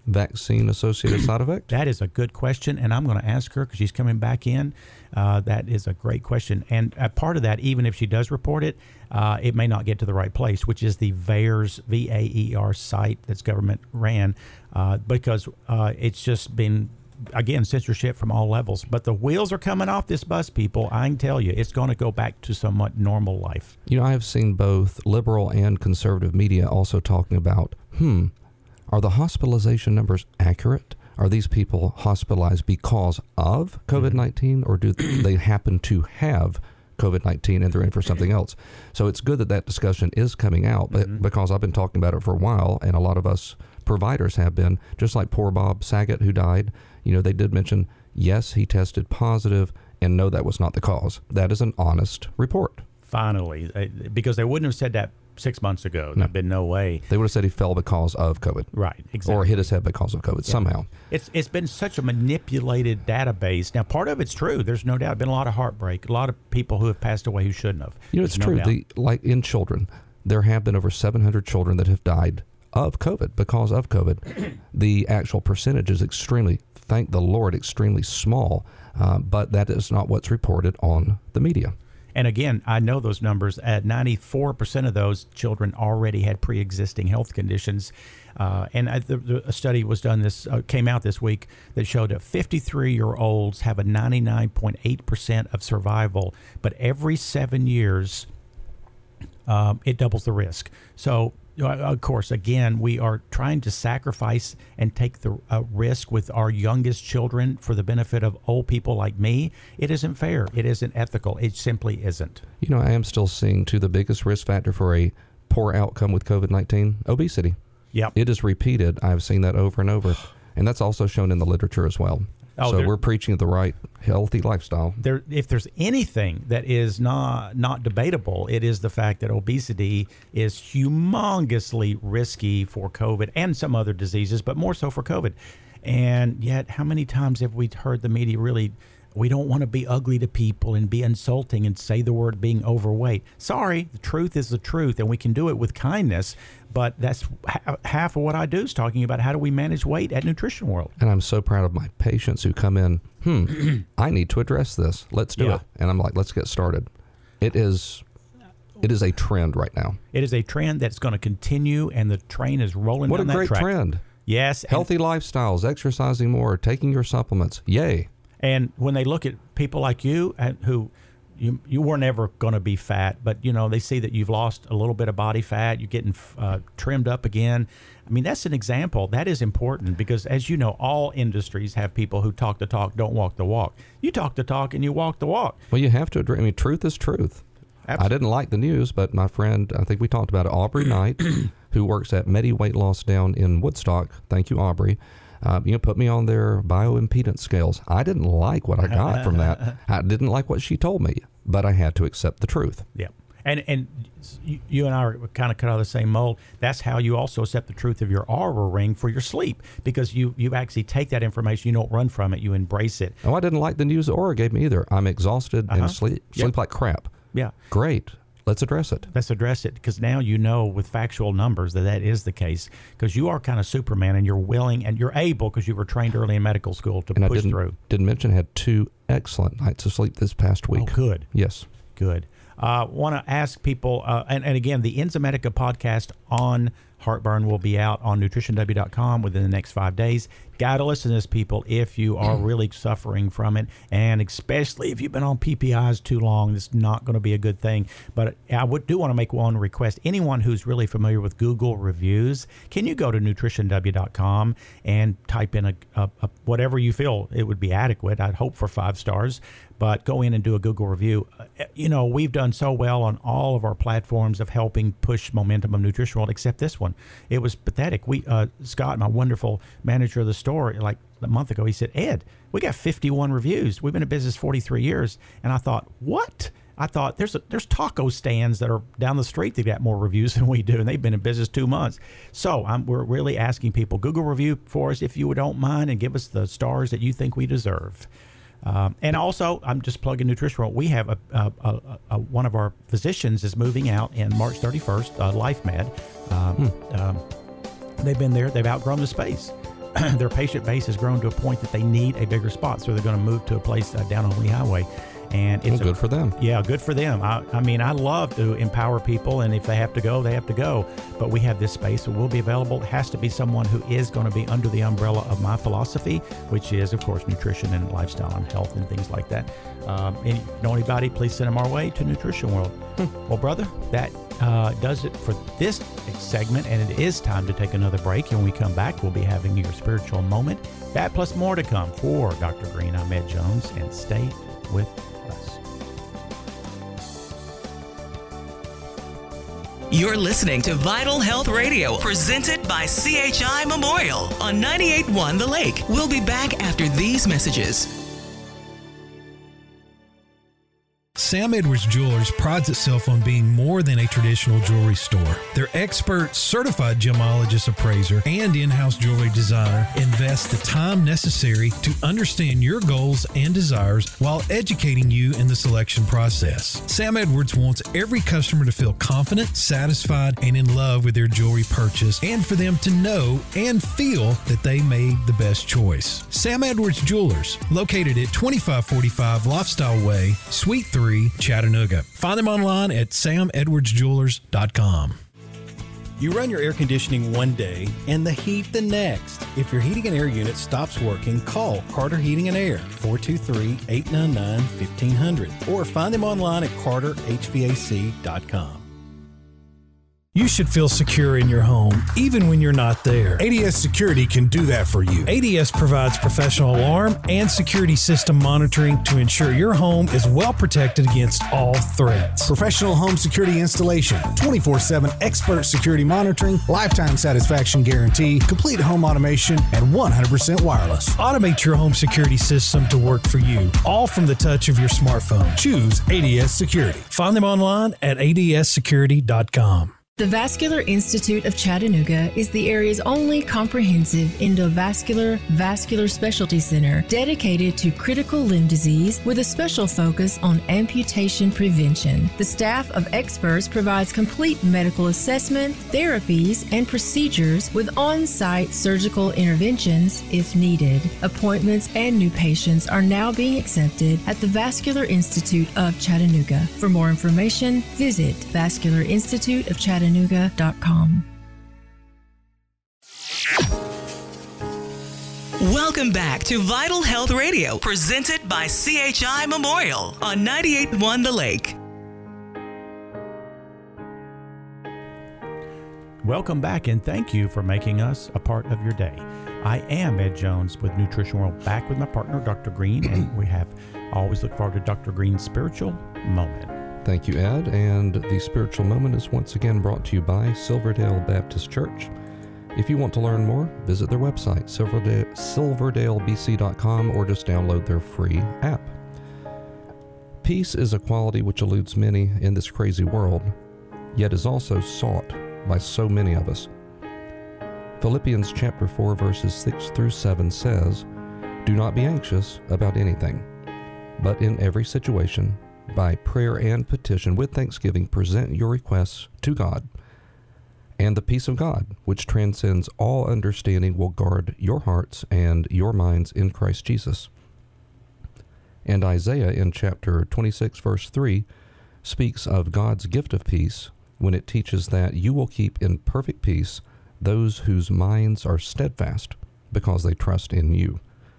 vaccine-associated side effect? That is a good question, and I'm going to ask her because she's coming back in. Uh, that is a great question. And a part of that, even if she does report it, uh, it may not get to the right place, which is the VAERS, V A E R site that's government ran, uh, because uh, it's just been, again, censorship from all levels. But the wheels are coming off this bus, people. I can tell you, it's going to go back to somewhat normal life. You know, I have seen both liberal and conservative media also talking about, hmm, are the hospitalization numbers accurate? Are these people hospitalized because of COVID nineteen, or do they happen to have COVID nineteen and they're in for something else? So it's good that that discussion is coming out, but mm-hmm. because I've been talking about it for a while, and a lot of us providers have been, just like poor Bob Saget who died. You know, they did mention, yes, he tested positive, and no, that was not the cause. That is an honest report. Finally, because they wouldn't have said that six months ago. No. There'd been no way. They would have said he fell because of COVID. Right, exactly. Or hit his head because of COVID Yeah. somehow. It's It's been such a manipulated database. Now, part of it's true. There's no doubt. Been a lot of heartbreak. A lot of people who have passed away who shouldn't have. You know, it's There's true. no doubt. The, like in children, there have been over seven hundred children that have died of COVID, because of COVID. The actual percentage is extremely, thank the Lord, extremely small, uh, but that is not what's reported on the media. And again, I know those numbers. At ninety-four percent of those children already had pre-existing health conditions. Uh, and I, the, the, a study was done this uh, came out this week that showed that fifty-three-year-olds have a ninety-nine point eight percent of survival, but every seven years, um, it doubles the risk. So, of course, again, we are trying to sacrifice and take the uh, risk with our youngest children for the benefit of old people like me. It isn't fair. It isn't ethical. It simply isn't. You know, I am still seeing, too, the biggest risk factor for a poor outcome with COVID nineteen, obesity. Yep. It is repeated. I've seen that over and over. And that's also shown in the literature as well. Oh, so there- we're preaching the right healthy lifestyle. There, if there's anything that is not not debatable, it is the fact that obesity is humongously risky for COVID and some other diseases, but more so for COVID. And yet, how many times have we heard the media really, we don't want to be ugly to people and be insulting and say the word being overweight. Sorry, the truth is the truth, and we can do it with kindness, but that's ha- half of what I do is talking about how do we manage weight at Nutrition World. And I'm so proud of my patients who come in, hmm, I need to address this. Let's do Yeah. it. And I'm like, let's get started. It is it is a trend right now. It is a trend that's going to continue, and the train is rolling What a down that great track. trend. Yes. and- Healthy lifestyles, exercising more, taking your supplements. Yay. And when they look at people like you, and who you you were never going to be fat, but you know they see that you've lost a little bit of body fat, you're getting uh, trimmed up again. I mean, that's an example. That is important because, as you know, all industries have people who talk the talk, don't walk the walk. You talk the talk and you walk the walk. Well, you have to address. I mean, truth is truth. Absolutely. I didn't like the news, but my friend, I think we talked about it, Aubrey Knight, who works at Medi Weight Loss down in Woodstock. Thank you, Aubrey. Uh, you know, put me on their bioimpedance scales. I didn't like what I got from that. I didn't like what she told me, but I had to accept the truth. Yeah. And and you, you and I are kind of cut out of the same mold. That's how you also accept the truth of your Oura ring for your sleep, because you, you actually take that information, you don't run from it, you embrace it. Oh, I didn't like the news Aura gave me either. I'm exhausted Uh-huh. and sleep Yep. sleep like crap. Yeah. Great. Let's address it. Let's address it, because now you know with factual numbers that that is the case, because you are kind of Superman and you're willing and you're able, because you were trained early in medical school, to And I push didn't, through. didn't mention I had two excellent nights of sleep this past week. Oh, good. Yes. Good. Uh, want to ask people, uh, and, and again, the Enzymedica podcast on heartburn will be out on nutrition w dot com within the next five days. Got to listen to this, people, if you are really suffering from it, and especially if you've been on P P Is too long. It's not going to be a good thing. But I would do want to make one request. Anyone who's really familiar with Google reviews, can you go to nutrition w dot com and type in a, a, a whatever you feel it would be adequate? I'd hope for five stars. But go in and do a Google review. Uh, you know, we've done so well on all of our platforms of helping push momentum of Nutrition World, except this one. It was pathetic. We, uh, Scott, my wonderful manager of the store, like a month ago, he said, Ed, we got fifty-one reviews. We've been in business forty-three years. And I thought, what? I thought there's a, there's taco stands that are down the street that got more reviews than we do, and they've been in business two months. So I'm, we're really asking people, Google review for us if you don't mind, and give us the stars that you think we deserve. Um, and also, I'm just plugging Nutrition World. We have a, a, a, a one of our physicians is moving out in March thirty-first, uh, LifeMed. Um, Hmm. um, they've been there. They've outgrown the space. their patient base has grown to a point that they need a bigger spot, so they're going to move to a place uh, down on Lee Highway. And it's well, good a, for them. Yeah, good for them. I, I mean, I love to empower people, and if they have to go, they have to go. But we have this space that will be available. It has to be someone who is going to be under the umbrella of my philosophy, which is, of course, nutrition and lifestyle and health and things like that. Um, and if you know anybody, please send them our way to Nutrition World. Well, brother, that uh, does it for this segment, and it is time to take another break. And when we come back, we'll be having your spiritual moment. That plus more to come. For Doctor Green, I'm Ed Jones, and stay with us. You're listening to Vital Health Radio, presented by C H I Memorial on ninety-eight point one The Lake. We'll be back after these messages. Sam Edwards Jewelers prides itself on being more than a traditional jewelry store. Their expert, certified gemologist appraiser and in-house jewelry designer invest the time necessary to understand your goals and desires while educating you in the selection process. Sam Edwards wants every customer to feel confident, satisfied, and in love with their jewelry purchase, and for them to know and feel that they made the best choice. Sam Edwards Jewelers, located at twenty-five forty-five Lifestyle Way, Suite three, Chattanooga. Find them online at sam edwards jewelers dot com. You run your air conditioning one day and the heat the next. If your heating and air unit stops working, call Carter Heating and Air, four two three, eight nine nine, fifteen hundred, or find them online at carter h v a c dot com. You should feel secure in your home, even when you're not there. A D S Security can do that for you. A D S provides professional alarm and security system monitoring to ensure your home is well protected against all threats. Professional home security installation, twenty-four seven expert security monitoring, lifetime satisfaction guarantee, complete home automation, and one hundred percent wireless. Automate your home security system to work for you, all from the touch of your smartphone. Choose A D S Security. Find them online at a d s security dot com. The Vascular Institute of Chattanooga is the area's only comprehensive endovascular vascular specialty center dedicated to critical limb disease with a special focus on amputation prevention. The staff of experts provides complete medical assessment, therapies, and procedures with on-site surgical interventions if needed. Appointments and new patients are now being accepted at the Vascular Institute of Chattanooga. For more information, visit vascular institute of chattanooga dot com. Welcome back to Vital Health Radio, presented by C H I Memorial on ninety-eight point one The Lake. Welcome back, and thank you for making us a part of your day. I am Ed Jones with Nutrition World, back with my partner, Doctor Green, and we have always look forward to Doctor Green's spiritual moment. Thank you, Ed. And the spiritual moment is once again brought to you by Silverdale Baptist Church. If you want to learn more, visit their website, silverdale, silverdale b c dot com, or just download their free app. Peace is a quality which eludes many in this crazy world, yet is also sought by so many of us. Philippians chapter four, verses six through seven says, "Do not be anxious about anything, but in every situation, by prayer and petition with thanksgiving, present your requests to God, and the peace of God, which transcends all understanding, will guard your hearts and your minds in Christ Jesus." And Isaiah in chapter twenty-six, verse three, speaks of God's gift of peace when it teaches that you will keep in perfect peace those whose minds are steadfast because they trust in you.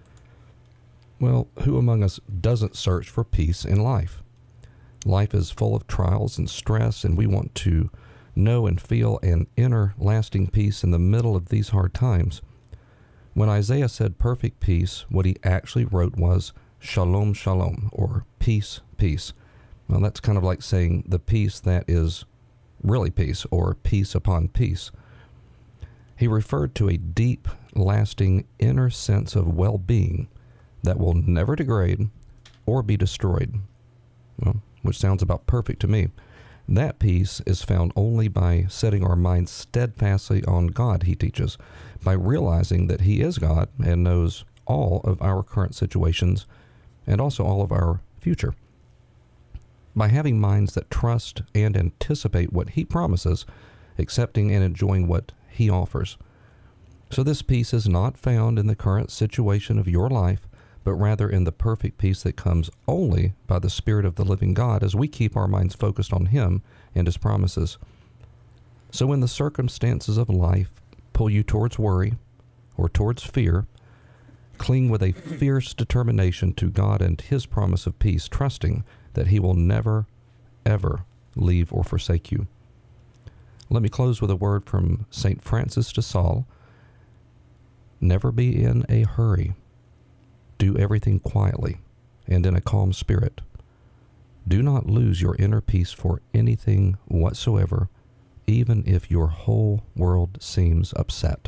Well, who among us doesn't search for peace in life? Life is full of trials and stress, and we want to know and feel an inner lasting peace in the middle of these hard times. When Isaiah said perfect peace, what he actually wrote was shalom, shalom, or peace, peace. Well, that's kind of like saying the peace that is really peace, or peace upon peace. He referred to a deep, lasting inner sense of well-being that will never degrade or be destroyed. Well, which sounds about perfect to me. That peace is found only by setting our minds steadfastly on God, he teaches, by realizing that he is God and knows all of our current situations and also all of our future. By having minds that trust and anticipate what he promises, accepting and enjoying what he offers. So this peace is not found in the current situation of your life, but rather in the perfect peace that comes only by the Spirit of the living God as we keep our minds focused on Him and His promises. So when the circumstances of life pull you towards worry or towards fear, cling with a fierce determination to God and His promise of peace, trusting that He will never, ever leave or forsake you. Let me close with a word from Saint Francis de Sales. Never be in a hurry. Do everything quietly and in a calm spirit. Do not lose your inner peace for anything whatsoever, even if your whole world seems upset.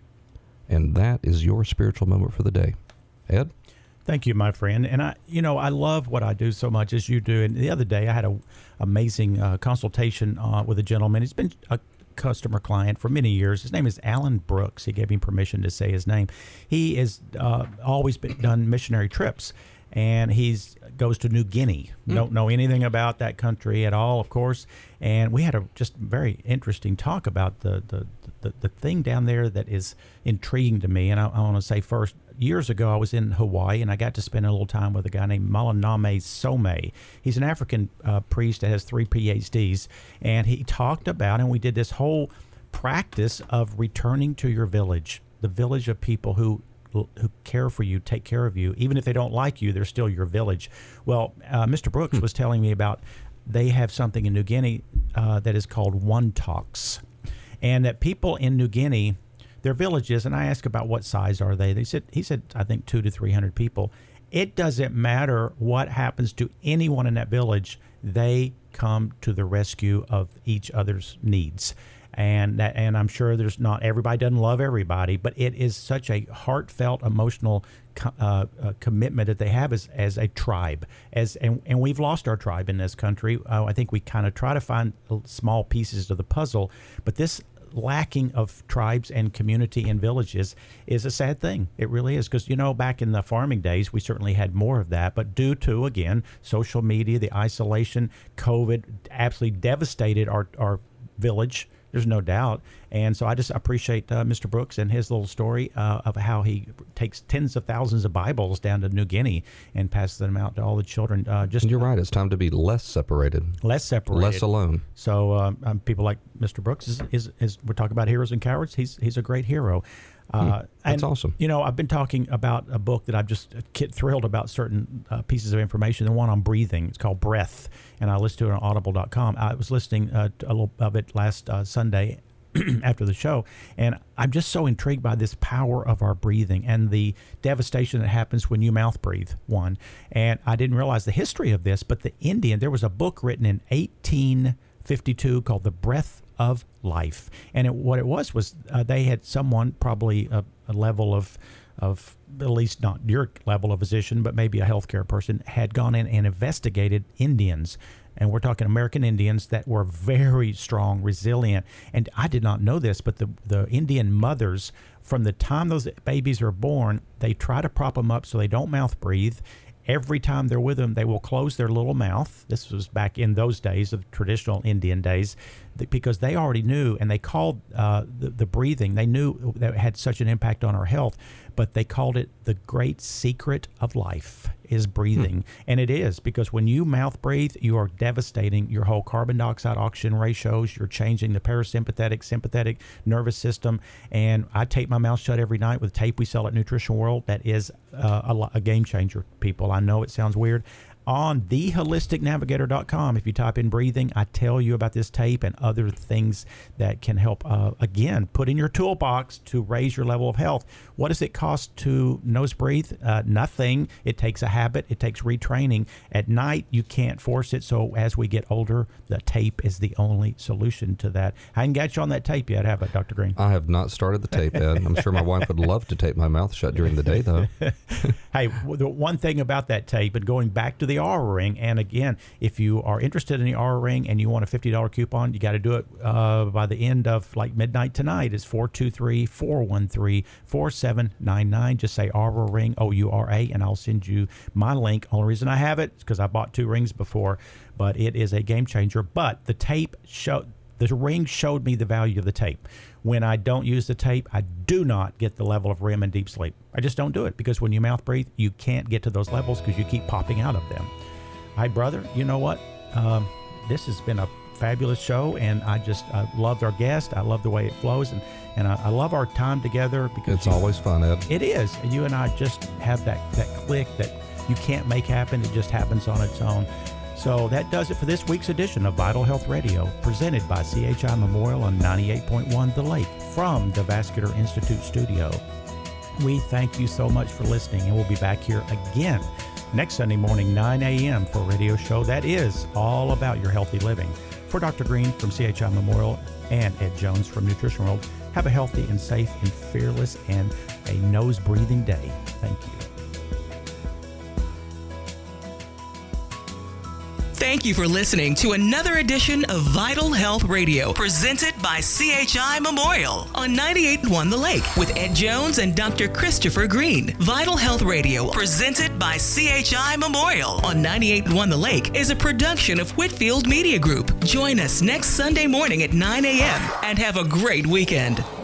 And that is your spiritual moment for the day. Ed? Thank you, my friend. And I, you know, I love what I do so much as you do. And the other day I had a amazing uh, consultation uh, with a gentleman. He's been a customer client for many years. His name is Alan Brooks. He gave me permission to say his name. He has uh, always been done missionary trips, and he's goes to New Guinea. Mm. Don't know anything about that country at all, of course. And we had a just very interesting talk about the the, the, the thing down there that is intriguing to me. And I, I want to say first, years ago I was in Hawaii, and I got to spend a little time with a guy named Malaname Some. He's an African uh, priest that has three P H Ds, and he talked about, and we did this whole practice of returning to your village, the village of people who who care for you, take care of you. Even if they don't like you, they're still your village. Well, uh, Mister Brooks hmm. was telling me about they have something in New Guinea uh, that is called One Talks, and that people in New Guinea, their villages, and I asked about what size are they. They said, he said, I think two to three hundred people. It doesn't matter what happens to anyone in that village. They come to the rescue of each other's needs. And that, and I'm sure there's not, everybody doesn't love everybody, but it is such a heartfelt, emotional co- uh, uh, commitment that they have as, as a tribe. As and, and we've lost our tribe in this country. Uh, I think we kind of try to find small pieces to the puzzle, but this lacking of tribes and community and villages is a sad thing. It really is, because, you know, back in the farming days, we certainly had more of that. But due to, again, social media, the isolation, COVID absolutely devastated our, our village. There's no doubt. And so I just appreciate uh, Mister Brooks and his little story uh, of how he takes tens of thousands of Bibles down to New Guinea and passes them out to all the children. Uh, just and you're right. It's time to be less separated. Less separated. Less alone. So um, um, people like Mister Brooks, is, is, is we're talking about heroes and cowards. He's he's a great hero. Uh, hmm, that's and, awesome. You know, I've been talking about a book that I'm just thrilled about certain uh, pieces of information. The one on breathing, it's called Breath, and I listened to it on audible dot com. I was listening uh, to a little of it last uh, Sunday after the show, and I'm just so intrigued by this power of our breathing and the devastation that happens when you mouth breathe, one. And I didn't realize the history of this, but the Indian, there was a book written in eighteen fifty-two called The Breath of Life. And it, what it was was uh, they had someone, probably a, a level of, of at least not your level of physician, but maybe a healthcare person, had gone in and investigated Indians. And we're talking American Indians that were very strong, resilient. And I did not know this, but the, the Indian mothers, from the time those babies are born, they try to prop them up so they don't mouth breathe. Every time they're with them, they will close their little mouth. This was back in those days of traditional Indian days, because they already knew, and they called uh, the, the breathing, they knew that it had such an impact on our health, but they called it the great secret of life is breathing. Hmm. And it is, because when you mouth breathe, you are devastating your whole carbon dioxide oxygen ratios. You're changing the parasympathetic, sympathetic nervous system. And I tape my mouth shut every night with tape we sell at Nutrition World. That is uh, a, a game changer, people. I know it sounds weird. On the holistic navigator dot com, if you type in breathing, I tell you about this tape and other things that can help, uh, again, put in your toolbox to raise your level of health. What does it cost to nose breathe? Uh, nothing. It takes a habit. It takes retraining. At night, you can't force it. So as we get older, the tape is the only solution to that. I haven't got you on that tape yet, have I, Doctor Green? I have not started the tape, Ed. I'm sure my wife would love to tape my mouth shut during the day, though. Hey, the one thing about that tape, and going back to the Aura Ring, and again, if you are interested in the Aura Ring and you want a fifty dollars coupon, you got to do it uh, by the end of like midnight tonight. It's four two three, four one three, four seven nine nine. Just say Aura Ring, O U R A, and I'll send you my link. Only reason I have it is because I bought two rings before, but it is a game changer. But the tape show The ring showed me the value of the tape. When I don't use the tape, I do not get the level of R E M and deep sleep. I just don't do it because when you mouth breathe, you can't get to those levels because you keep popping out of them. Hi, brother. You know what? Um, this has been a fabulous show, and I just I loved our guest. I love the way it flows, and, and I, I love our time together because it's you, always fun, Ed. It is. And you and I just have that, that click that you can't make happen. It just happens on its own. So that does it for this week's edition of Vital Health Radio, presented by C H I Memorial on ninety-eight point one The Lake from the Vascular Institute studio. We thank you so much for listening, and we'll be back here again next Sunday morning, nine a.m. for a radio show that is all about your healthy living. For Doctor Green from C H I Memorial and Ed Jones from Nutrition World, have a healthy and safe and fearless and a nose-breathing day. Thank you. Thank you for listening to another edition of Vital Health Radio, presented by C H I Memorial on ninety-eight point one The Lake with Ed Jones and Doctor Christopher Green. Vital Health Radio, presented by C H I Memorial on ninety-eight point one The Lake, is a production of Whitfield Media Group. Join us next Sunday morning at nine a.m. and have a great weekend.